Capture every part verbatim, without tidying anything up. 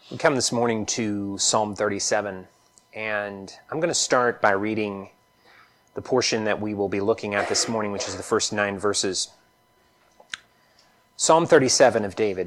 We come this morning to Psalm thirty-seven, and I'm going to start by reading the portion that we will be looking at this morning, which is the first nine verses. Psalm thirty-seven of David.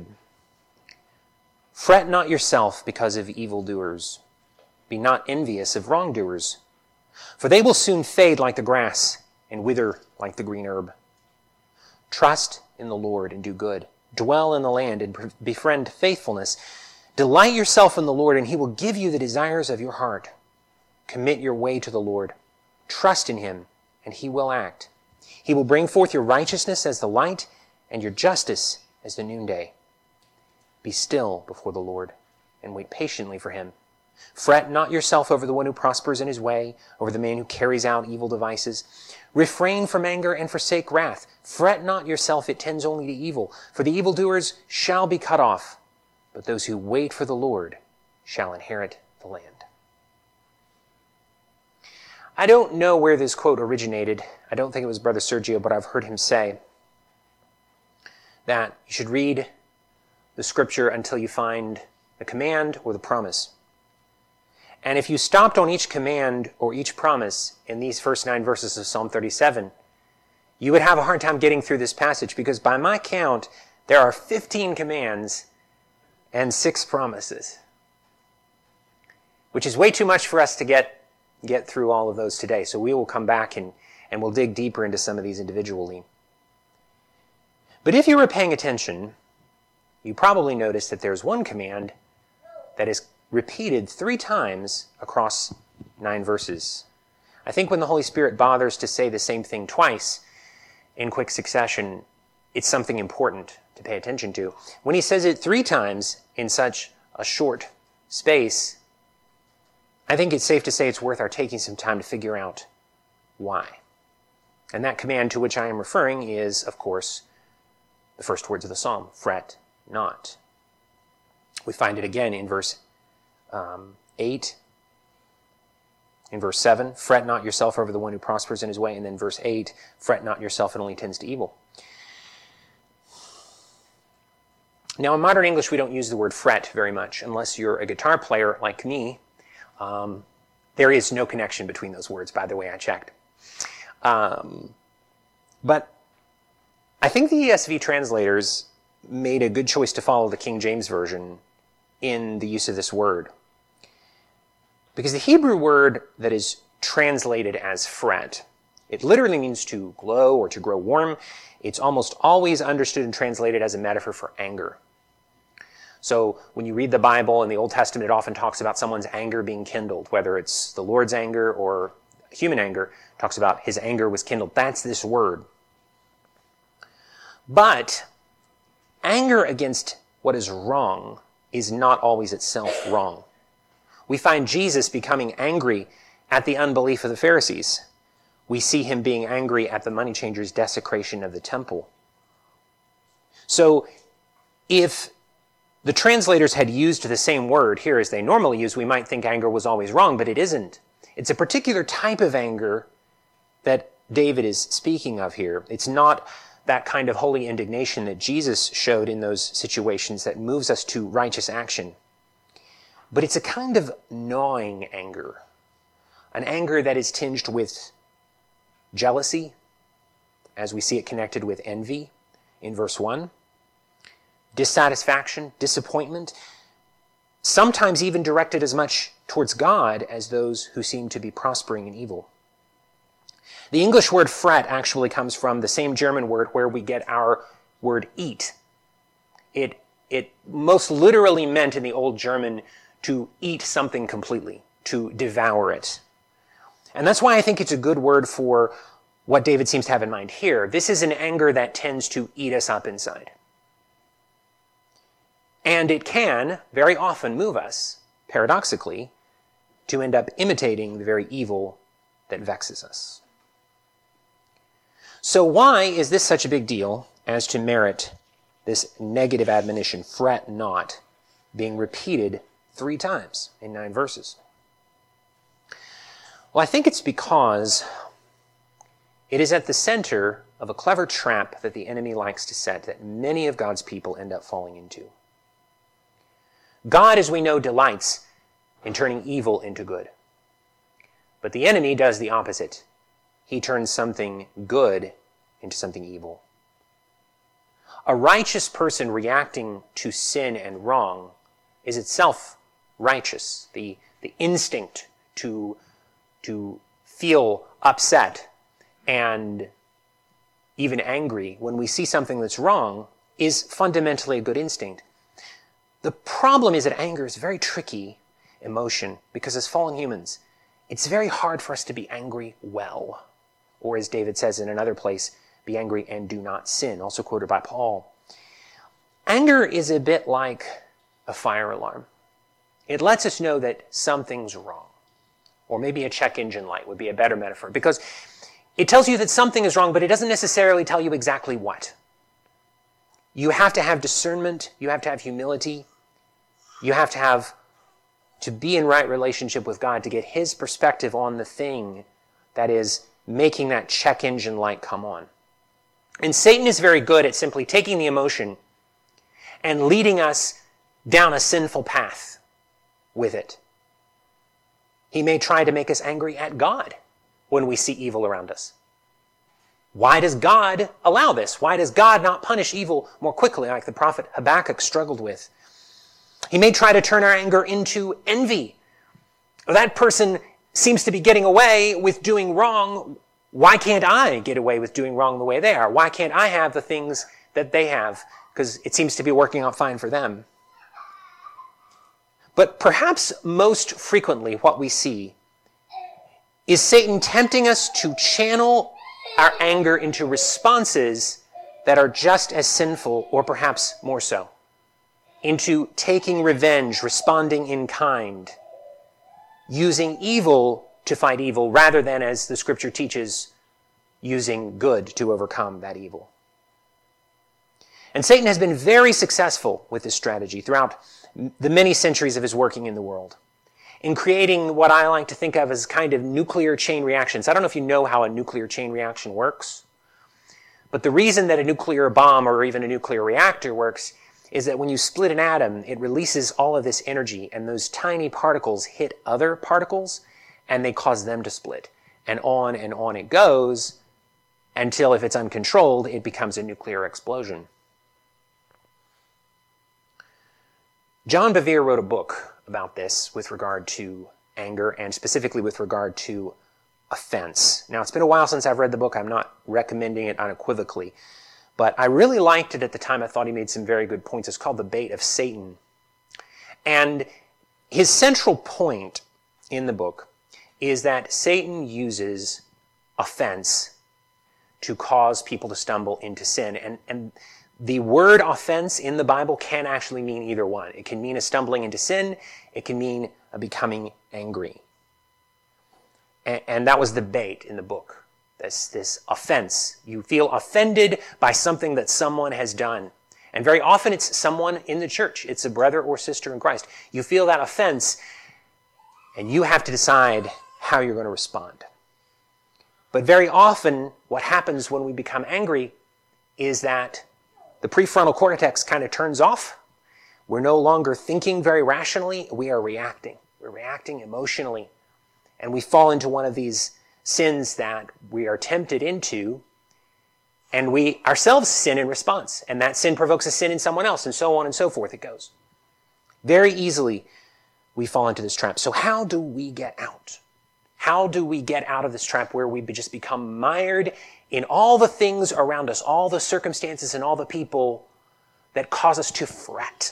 Fret not yourself because of evildoers. Be not envious of wrongdoers, for they will soon fade like the grass and wither like the green herb. Trust in the Lord and do good. Dwell in the land and befriend faithfulness. Delight yourself in the Lord, and he will give you the desires of your heart. Commit your way to the Lord. Trust in him, and he will act. He will bring forth your righteousness as the light, and your justice as the noonday. Be still before the Lord, and wait patiently for him. Fret not yourself over the one who prospers in his way, over the man who carries out evil devices. Refrain from anger and forsake wrath. Fret not yourself, it tends only to evil. For the evildoers shall be cut off, but those who wait for the Lord shall inherit the land. I don't know where this quote originated. I don't think it was Brother Sergio, but I've heard him say that you should read the scripture until you find the command or the promise. And if you stopped on each command or each promise in these first nine verses of Psalm thirty-seven, you would have a hard time getting through this passage, because by my count, there are fifteen commands and six promises, which is way too much for us to get get through all of those today. So we will come back and, and we'll dig deeper into some of these individually. But if you were paying attention, you probably noticed that there's one command that is repeated three times across nine verses. I think when the Holy Spirit bothers to say the same thing twice in quick succession, it's something important to pay attention to. When he says it three times in such a short space, I think it's safe to say it's worth our taking some time to figure out why. And that command to which I am referring is, of course, the first words of the psalm, fret not. We find it again in verse um, eight, in verse seven, fret not yourself over the one who prospers in his way, and then verse eight, fret not yourself, it only tends to evil. Now, in modern English, we don't use the word fret very much, unless you're a guitar player like me. Um, there is no connection between those words, by the way, I checked. Um, but I think the E S V translators made a good choice to follow the King James Version in the use of this word. Because the Hebrew word that is translated as fret, it literally means to glow or to grow warm. It's almost always understood and translated as a metaphor for anger. So when you read the Bible in the Old Testament, it often talks about someone's anger being kindled, whether it's the Lord's anger or human anger. It talks about his anger was kindled. That's this word. But anger against what is wrong is not always itself wrong. We find Jesus becoming angry at the unbelief of the Pharisees. We see him being angry at the money changers' desecration of the temple. So if the translators had used the same word here as they normally use, we might think anger was always wrong, but it isn't. It's a particular type of anger that David is speaking of here. It's not that kind of holy indignation that Jesus showed in those situations that moves us to righteous action. But it's a kind of gnawing anger, an anger that is tinged with jealousy, as we see it connected with envy in verse one, dissatisfaction, disappointment, sometimes even directed as much towards God as those who seem to be prospering in evil. The English word fret actually comes from the same German word where we get our word eat. It, it most literally meant in the old German to eat something completely, to devour it. And that's why I think it's a good word for what David seems to have in mind here. This is an anger that tends to eat us up inside. And it can very often move us, paradoxically, to end up imitating the very evil that vexes us. So why is this such a big deal as to merit this negative admonition, fret not, being repeated three times in nine verses? Well, I think it's because it is at the center of a clever trap that the enemy likes to set that many of God's people end up falling into. God, as we know, delights in turning evil into good. But the enemy does the opposite. He turns something good into something evil. A righteous person reacting to sin and wrong is itself righteous. The, the instinct to, to feel upset and even angry when we see something that's wrong is fundamentally a good instinct. The problem is that anger is a very tricky emotion because as fallen humans, it's very hard for us to be angry well. Or as David says in another place, be angry and do not sin, also quoted by Paul. Anger is a bit like a fire alarm. It lets us know that something's wrong. Or maybe a check engine light would be a better metaphor, because it tells you that something is wrong, but it doesn't necessarily tell you exactly what. You have to have discernment. You have to have humility. You have to have to be in right relationship with God to get His perspective on the thing that is making that check engine light come on. And Satan is very good at simply taking the emotion and leading us down a sinful path with it. He may try to make us angry at God when we see evil around us. Why does God allow this? Why does God not punish evil more quickly, like the prophet Habakkuk struggled with? He may try to turn our anger into envy. That person seems to be getting away with doing wrong. Why can't I get away with doing wrong the way they are? Why can't I have the things that they have? Because it seems to be working out fine for them. But perhaps most frequently what we see is Satan tempting us to channel our anger into responses that are just as sinful, or perhaps more so. Into taking revenge, responding in kind, using evil to fight evil, rather than, as the scripture teaches, using good to overcome that evil. And Satan has been very successful with this strategy throughout the many centuries of his working in the world, in creating what I like to think of as kind of nuclear chain reactions. I don't know if you know how a nuclear chain reaction works, but the reason that a nuclear bomb or even a nuclear reactor works is that when you split an atom, it releases all of this energy, and those tiny particles hit other particles, and they cause them to split. And on and on it goes, until if it's uncontrolled, it becomes a nuclear explosion. John Bevere wrote a book about this with regard to anger, and specifically with regard to offense. Now, it's been a while since I've read the book. I'm not recommending it unequivocally. But I really liked it at the time. I thought he made some very good points. It's called The Bait of Satan. And his central point in the book is that Satan uses offense to cause people to stumble into sin. And, and the word offense in the Bible can actually mean either one. It can mean a stumbling into sin. It can mean a becoming angry. And, and that was the bait in the book. This, this offense. You feel offended by something that someone has done. And very often it's someone in the church. It's a brother or sister in Christ. You feel that offense, and you have to decide how you're going to respond. But very often what happens when we become angry is that the prefrontal cortex kind of turns off. We're no longer thinking very rationally. We are reacting. We're reacting emotionally. And we fall into one of these sins that we are tempted into, and we ourselves sin in response. And that sin provokes a sin in someone else, and so on and so forth it goes. Very easily we fall into this trap. So how do we get out? How do we get out of this trap where we just become mired in all the things around us, all the circumstances and all the people that cause us to fret?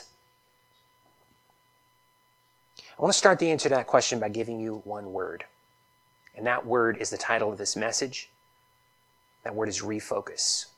I want to start the answer to that question by giving you one word. And that word is the title of this message. That word is refocus.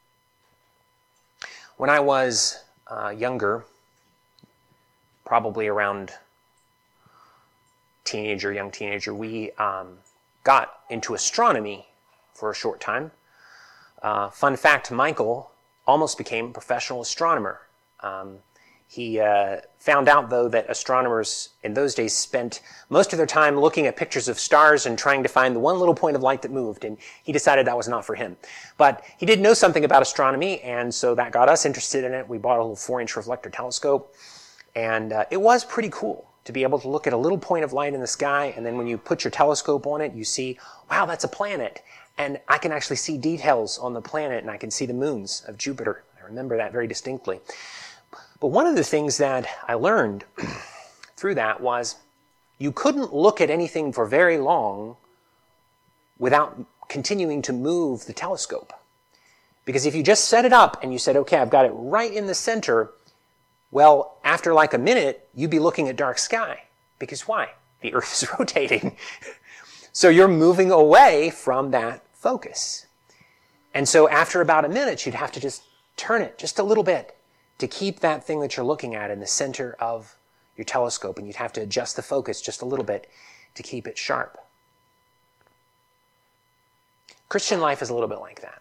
When I was uh, younger, probably around teenager, young teenager, we um, got into astronomy for a short time. Uh, fun fact, Michael almost became a professional astronomer. Um, He uh, found out, though, that astronomers in those days spent most of their time looking at pictures of stars and trying to find the one little point of light that moved, and he decided that was not for him. But he did know something about astronomy, and so that got us interested in it. We bought a little four-inch reflector telescope, And uh, it was pretty cool to be able to look at a little point of light in the sky, and then when you put your telescope on it, you see, wow, that's a planet. And I can actually see details on the planet, and I can see the moons of Jupiter. I remember that very distinctly. But one of the things that I learned through that was you couldn't look at anything for very long without continuing to move the telescope. Because if you just set it up and you said, okay, I've got it right in the center, well, after like a minute, you'd be looking at dark sky. Because why? The Earth is rotating. So you're moving away from that focus. And so after about a minute, you'd have to just turn it just a little bit to keep that thing that you're looking at in the center of your telescope. And you'd have to adjust the focus just a little bit to keep it sharp. Christian life is a little bit like that.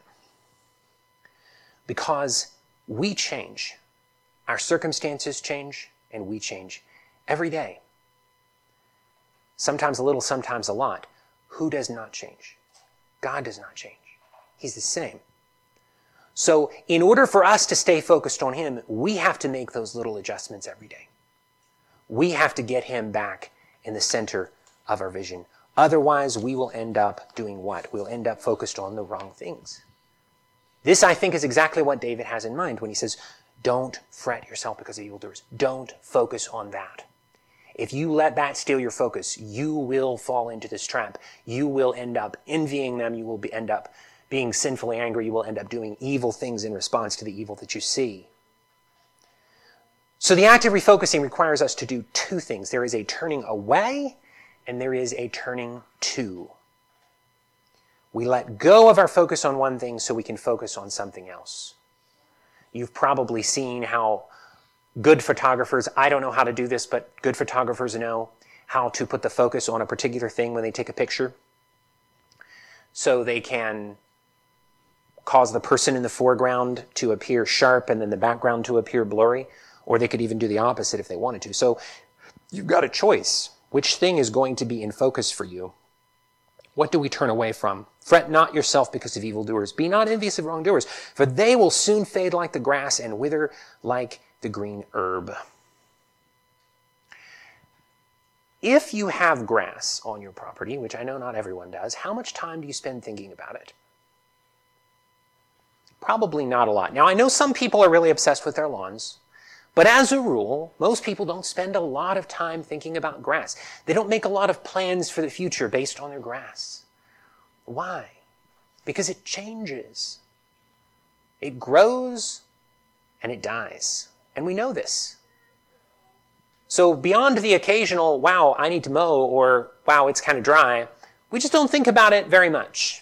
Because we change. Our circumstances change, and we change every day. Sometimes a little, sometimes a lot. Who does not change? God does not change. He's the same. So in order for us to stay focused on Him, we have to make those little adjustments every day. We have to get Him back in the center of our vision. Otherwise, we will end up doing what? We'll end up focused on the wrong things. This, I think, is exactly what David has in mind when he says, don't fret yourself because of evildoers. Don't focus on that. If you let that steal your focus, you will fall into this trap. You will end up envying them. You will be, end up being sinfully angry. You will end up doing evil things in response to the evil that you see. So the act of refocusing requires us to do two things. There is a turning away and there is a turning to. We let go of our focus on one thing so we can focus on something else. You've probably seen how good photographers, I don't know how to do this, but good photographers know how to put the focus on a particular thing when they take a picture. So they can cause the person in the foreground to appear sharp and then the background to appear blurry. Or they could even do the opposite if they wanted to. So you've got a choice. Which thing is going to be in focus for you? What do we turn away from? Fret not yourself because of evildoers. Be not envious of wrongdoers, for they will soon fade like the grass and wither like the green herb. If you have grass on your property, which I know not everyone does, how much time do you spend thinking about it? Probably not a lot. Now, I know some people are really obsessed with their lawns, but as a rule, most people don't spend a lot of time thinking about grass. They don't make a lot of plans for the future based on their grass. Why? Because it changes. It grows and it dies. And we know this. So beyond the occasional, wow, I need to mow, or wow, it's kind of dry, we just don't think about it very much.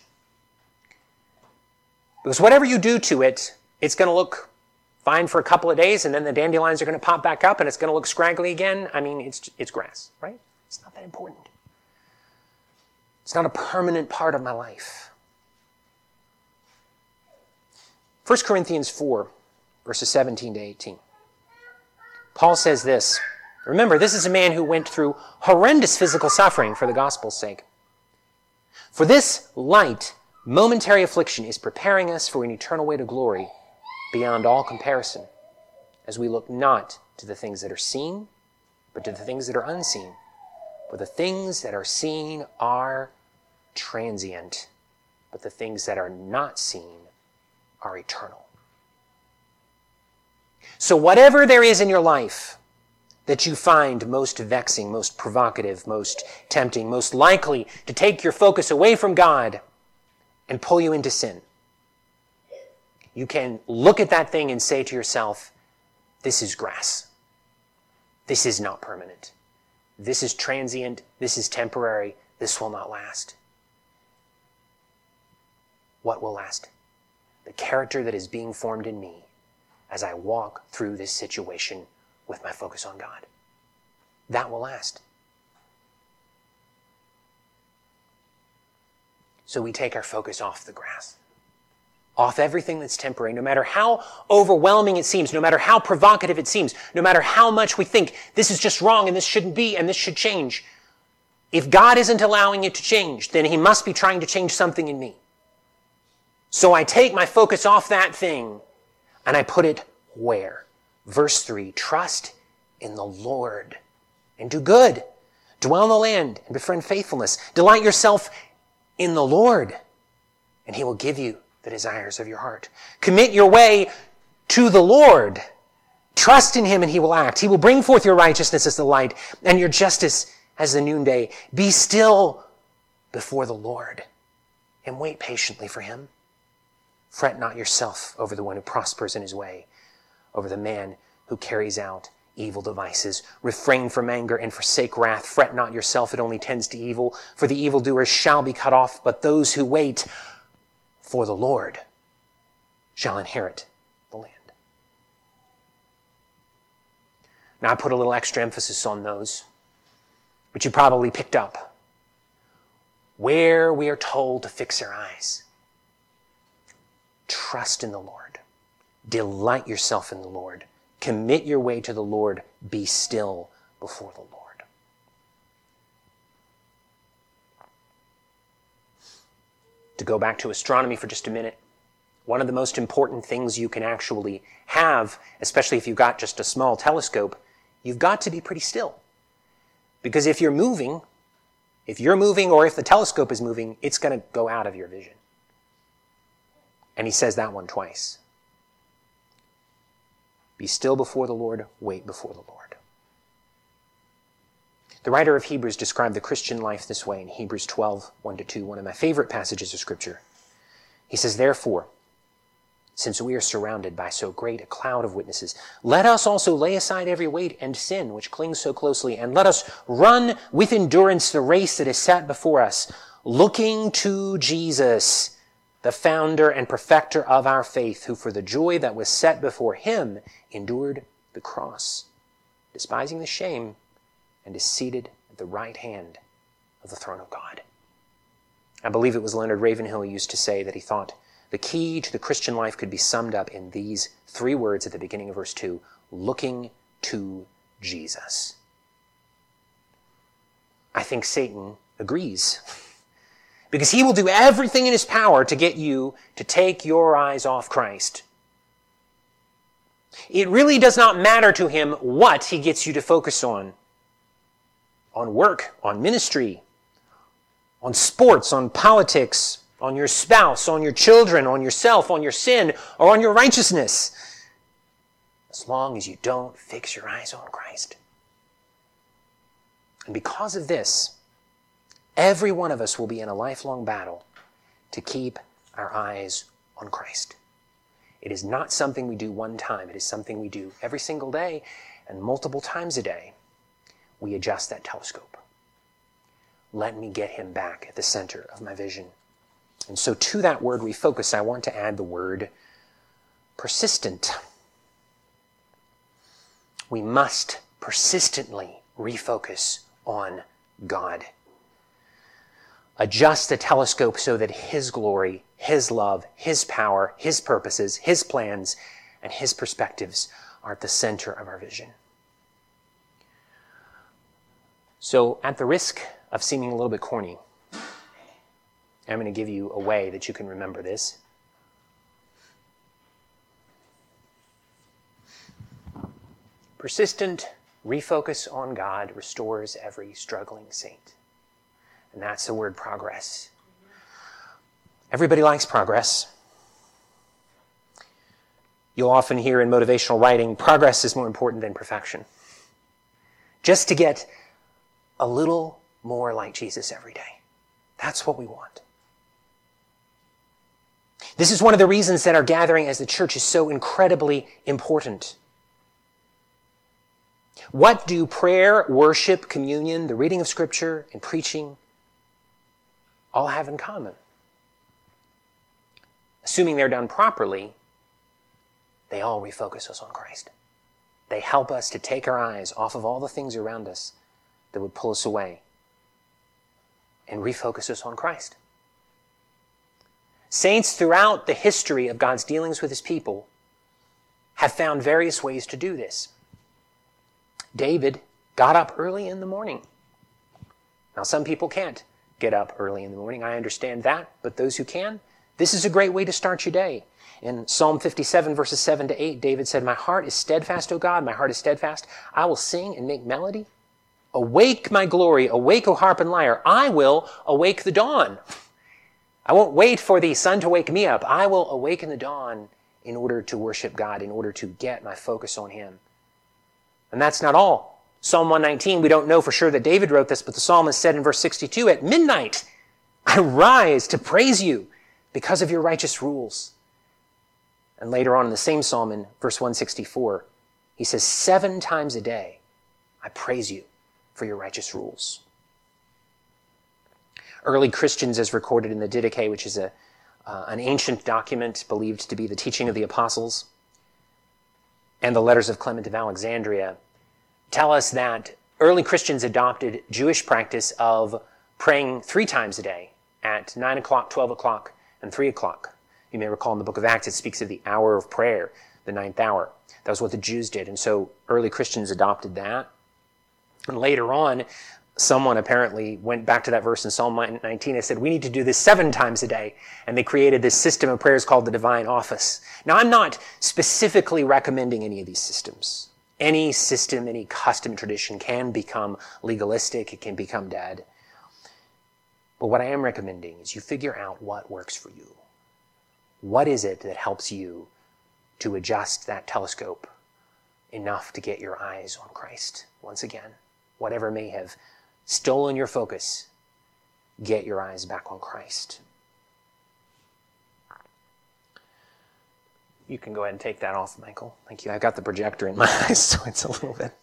Because whatever you do to it, it's going to look fine for a couple of days, and then the dandelions are going to pop back up, and it's going to look scraggly again. I mean, it's it's grass, right? It's not that important. It's not a permanent part of my life. First Corinthians four, verses seventeen to eighteen. Paul says this. Remember, this is a man who went through horrendous physical suffering for the gospel's sake. For this light, momentary affliction is preparing us for an eternal way to glory beyond all comparison, as we look not to the things that are seen, but to the things that are unseen. For the things that are seen are transient, but the things that are not seen are eternal. So whatever there is in your life that you find most vexing, most provocative, most tempting, most likely to take your focus away from God and pull you into sin, you can look at that thing and say to yourself, this is grass. This is not permanent. This is transient. This is temporary. This will not last. What will last? The character that is being formed in me as I walk through this situation with my focus on God. That will last. So we take our focus off the grass. Off everything that's temporary, no matter how overwhelming it seems, no matter how provocative it seems, no matter how much we think this is just wrong and this shouldn't be and this should change. If God isn't allowing it to change, then He must be trying to change something in me. So I take my focus off that thing and I put it where? Verse three, trust in the Lord and do good. Dwell in the land and befriend faithfulness. Delight yourself in the Lord, and he will give you the desires of your heart. Commit your way to the Lord. Trust in him and he will act. He will bring forth your righteousness as the light and your justice as the noonday. Be still before the Lord and wait patiently for him. Fret not yourself over the one who prospers in his way, over the man who carries out evil devices. Refrain from anger and forsake wrath. Fret not yourself, it only tends to evil. For the evildoers shall be cut off, but those who wait for the Lord shall inherit the land. Now I put a little extra emphasis on those, but you probably picked up where we are told to fix our eyes. Trust in the Lord. Delight yourself in the Lord. Commit your way to the Lord. Be still before the Lord. To go back to astronomy for just a minute, one of the most important things you can actually have, especially if you've got just a small telescope, you've got to be pretty still. Because if you're moving, if you're moving or if the telescope is moving, it's going to go out of your vision. And he says that one twice. Be still before the Lord, wait before the Lord. The writer of Hebrews described the Christian life this way in Hebrews twelve, one to two, one of my favorite passages of Scripture. He says, therefore, since we are surrounded by so great a cloud of witnesses, let us also lay aside every weight and sin which clings so closely, and let us run with endurance the race that is set before us, looking to Jesus, the founder and perfecter of our faith, who for the joy that was set before him endured the cross, despising the shame, and is seated at the right hand of the throne of God. I believe it was Leonard Ravenhill who used to say that he thought the key to the Christian life could be summed up in these three words at the beginning of verse two, looking to Jesus. I think Satan agrees, because he will do everything in his power to get you to take your eyes off Christ. It really does not matter to him what he gets you to focus on. On work, on ministry, on sports, on politics, on your spouse, on your children, on yourself, on your sin, or on your righteousness. As long as you don't fix your eyes on Christ. And because of this, every one of us will be in a lifelong battle to keep our eyes on Christ. It is not something we do one time. It is something we do every single day and multiple times a day. We adjust that telescope. Let me get him back at the center of my vision. And so to that word refocus, I want to add the word persistent. We must persistently refocus on God. Adjust the telescope so that his glory, his love, his power, his purposes, his plans, and his perspectives are at the center of our vision. So at the risk of seeming a little bit corny, I'm going to give you a way that you can remember this. Persistent refocus on God restores every struggling saint. And that's the word progress. Everybody likes progress. You'll often hear in motivational writing, progress is more important than perfection. Just to get a little more like Jesus every day. That's what we want. This is one of the reasons that our gathering as the church is so incredibly important. What do prayer, worship, communion, the reading of Scripture, and preaching all have in common? Assuming they're done properly, they all refocus us on Christ. They help us to take our eyes off of all the things around us that would pull us away and refocus us on Christ. Saints throughout the history of God's dealings with his people have found various ways to do this. David got up early in the morning. Now, some people can't get up early in the morning. I understand that, but those who can, this is a great way to start your day. In Psalm fifty-seven, verses seven to eight, David said, "My heart is steadfast, O God, my heart is steadfast. I will sing and make melody. Awake, my glory, awake, O harp and lyre. I will awake the dawn. I won't wait for the sun to wake me up. I will awaken the dawn in order to worship God, in order to get my focus on him." And that's not all. Psalm one nineteen, we don't know for sure that David wrote this, but the psalmist said in verse sixty-two, "At midnight I rise to praise you because of your righteous rules." And later on in the same psalm, in verse one sixty-four, he says, "Seven times a day I praise you for your righteous rules." Early Christians, as recorded in the Didache, which is a, uh, an ancient document believed to be the teaching of the apostles, and the letters of Clement of Alexandria, tell us that early Christians adopted Jewish practice of praying three times a day at nine o'clock, twelve o'clock, and three o'clock. You may recall in the book of Acts, it speaks of the hour of prayer, the ninth hour. That was what the Jews did. And so early Christians adopted that. And later on, someone apparently went back to that verse in Psalm nineteen and said, we need to do this seven times a day. And they created this system of prayers called the Divine Office. Now, I'm not specifically recommending any of these systems. Any system, any custom, tradition can become legalistic. It can become dead. But what I am recommending is you figure out what works for you. What is it that helps you to adjust that telescope enough to get your eyes on Christ once again? Whatever may have stolen your focus, get your eyes back on Christ. You can go ahead and take that off, Michael. Thank you. I've got the projector in my eyes, so it's a little bit.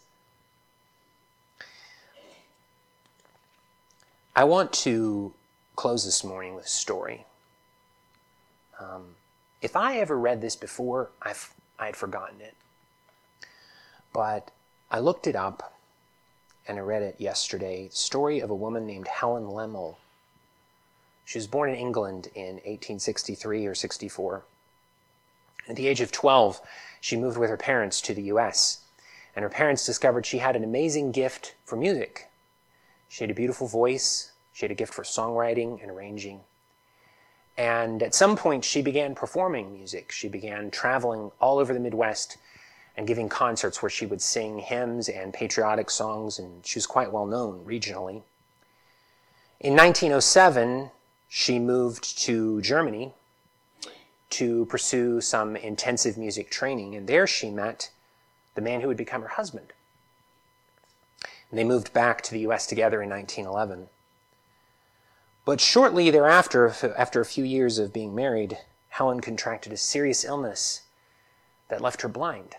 I want to close this morning with a story. Um, if I ever read this before, I've, I'd forgotten it. But I looked it up, and I read it yesterday. The story of a woman named Helen Lemmel. She was born in England in eighteen sixty-three or sixty-four. At the age of twelve, she moved with her parents to the U S, and her parents discovered she had an amazing gift for music. She had a beautiful voice. She had a gift for songwriting and arranging. And at some point, she began performing music. She began traveling all over the Midwest and giving concerts where she would sing hymns and patriotic songs, and she was quite well known regionally. In nineteen oh seven, she moved to Germany to pursue some intensive music training, and there she met the man who would become her husband. And they moved back to the U S together in nineteen eleven. But shortly thereafter, after a few years of being married, Helen contracted a serious illness that left her blind.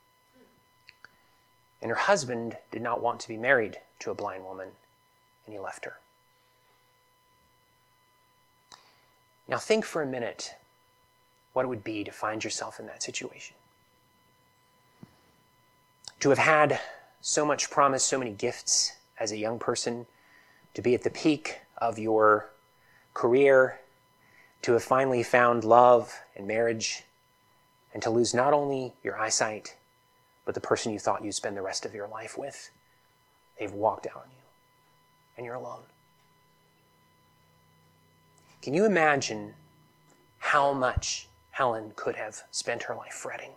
And her husband did not want to be married to a blind woman, and he left her. Now think for a minute what it would be to find yourself in that situation. To have had so much promise, so many gifts as a young person, to be at the peak of your career, to have finally found love and marriage, and to lose not only your eyesight, but the person you thought you'd spend the rest of your life with. They've walked out on you, and you're alone. Can you imagine how much Helen could have spent her life fretting?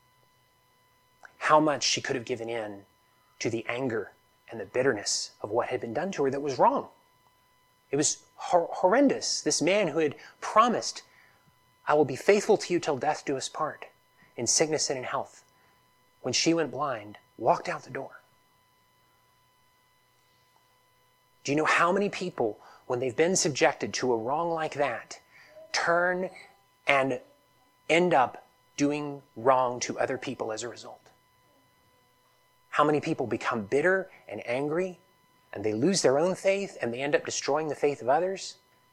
How much she could have given in to the anger and the bitterness of what had been done to her that was wrong. It was hor- horrendous. This man who had promised, I will be faithful to you till death do us part, in sickness and in health, when she went blind, walked out the door. Do you know how many people, when they've been subjected to a wrong like that, turn and end up doing wrong to other people as a result? How many people become bitter and angry, and they lose their own faith, and they end up destroying the faith of others?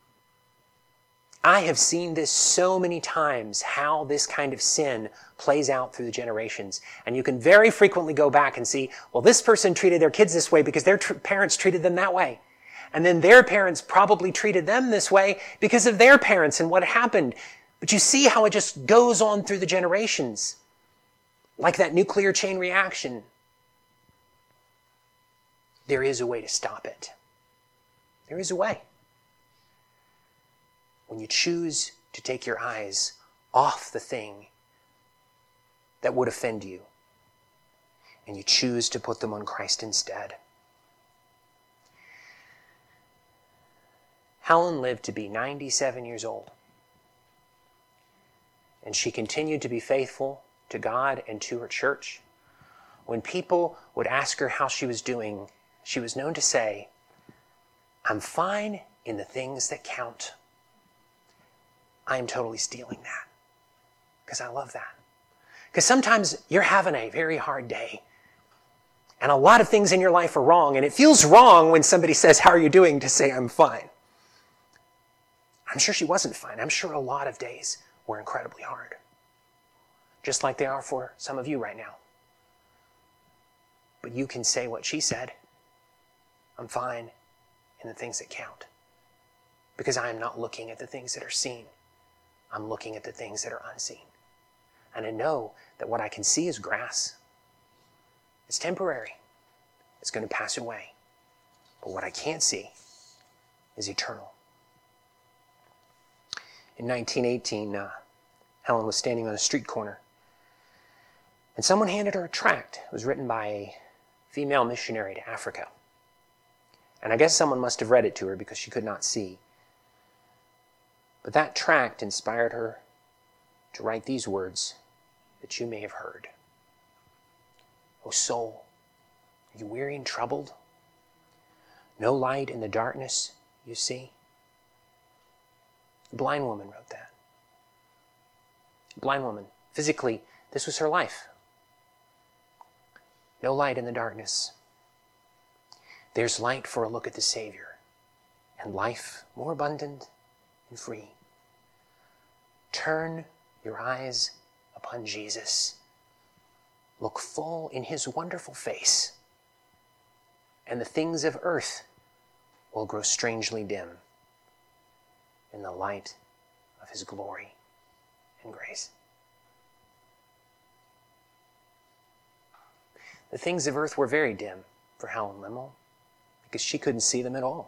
I have seen this so many times, how this kind of sin plays out through the generations. And you can very frequently go back and see, well, this person treated their kids this way because their tr- parents treated them that way. And then their parents probably treated them this way because of their parents and what happened. But you see how it just goes on through the generations, like that nuclear chain reaction. There is a way to stop it. There is a way. When you choose to take your eyes off the thing that would offend you, and you choose to put them on Christ instead. Helen lived to be ninety-seven years old, and she continued to be faithful to God and to her church. When people would ask her how she was doing, she was known to say, "I'm fine in the things that count." I am totally stealing that because I love that. Because sometimes you're having a very hard day and a lot of things in your life are wrong, and it feels wrong when somebody says, "How are you doing?" to say, "I'm fine." I'm sure she wasn't fine. I'm sure a lot of days were incredibly hard, just like they are for some of you right now. But you can say what she said, "I'm fine in the things that count, because I am not looking at the things that are seen. I'm looking at the things that are unseen. And I know that what I can see is grass. It's temporary. It's going to pass away. But what I can't see is eternal." In nineteen eighteen, uh, Helen was standing on a street corner, and someone handed her a tract. It was written by a female missionary to Africa. And I guess someone must have read it to her because she could not see. But that tract inspired her to write these words that you may have heard. "O soul, are you weary and troubled? No light in the darkness you see?" A blind woman wrote that. A blind woman. Physically, this was her life. No light in the darkness. There's light for a look at the Savior, and life more abundant and free. Turn your eyes upon Jesus. Look full in his wonderful face, and the things of earth will grow strangely dim in the light of his glory and grace. The things of earth were very dim for Helen Lemmel because she couldn't see them at all.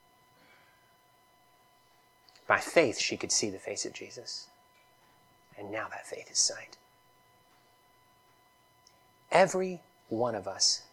By faith, she could see the face of Jesus, and now that faith is sight. Every one of us,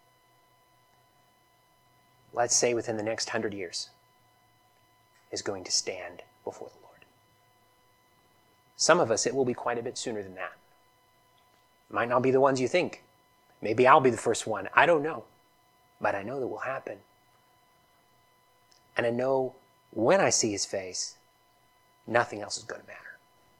let's say within the next hundred years, is going to stand before the Lord. Some of us, it will be quite a bit sooner than that. Might not be the ones you think. Maybe I'll be the first one. I don't know. But I know that will happen. And I know when I see his face, nothing else is going to matter.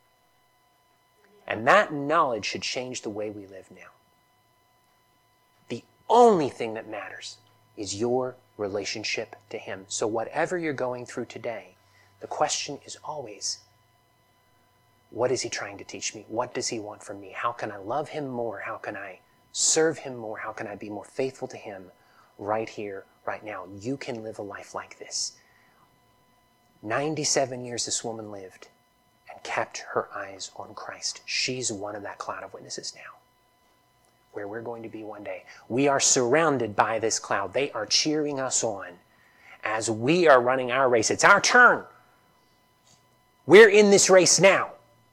And that knowledge should change the way we live now. The only thing that matters is your relationship to him. So whatever you're going through today, the question is always, what is he trying to teach me? What does he want from me? How can I love him more? How can I serve him more? How can I be more faithful to him right here, right now? You can live a life like this. ninety-seven years this woman lived and kept her eyes on Christ. She's one of that cloud of witnesses now, where we're going to be one day. We are surrounded by this cloud. They are cheering us on as we are running our race. It's our turn. We're in this race now.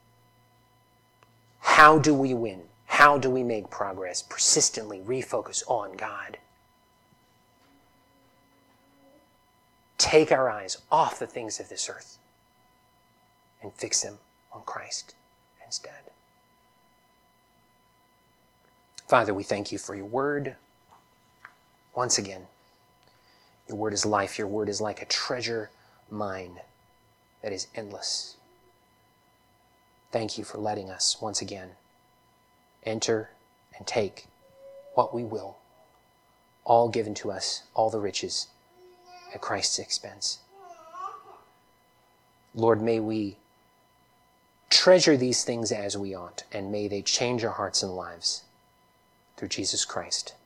How do we win? How do we make progress? Persistently refocus on God. Take our eyes off the things of this earth and fix them on Christ instead. Father, we thank you for your word. Once again, your word is life. Your word is like a treasure mine that is endless. Thank you for letting us, once again, enter and take what we will, all given to us, all the riches at Christ's expense. Lord, may we treasure these things as we ought, and may they change our hearts and lives through Jesus Christ.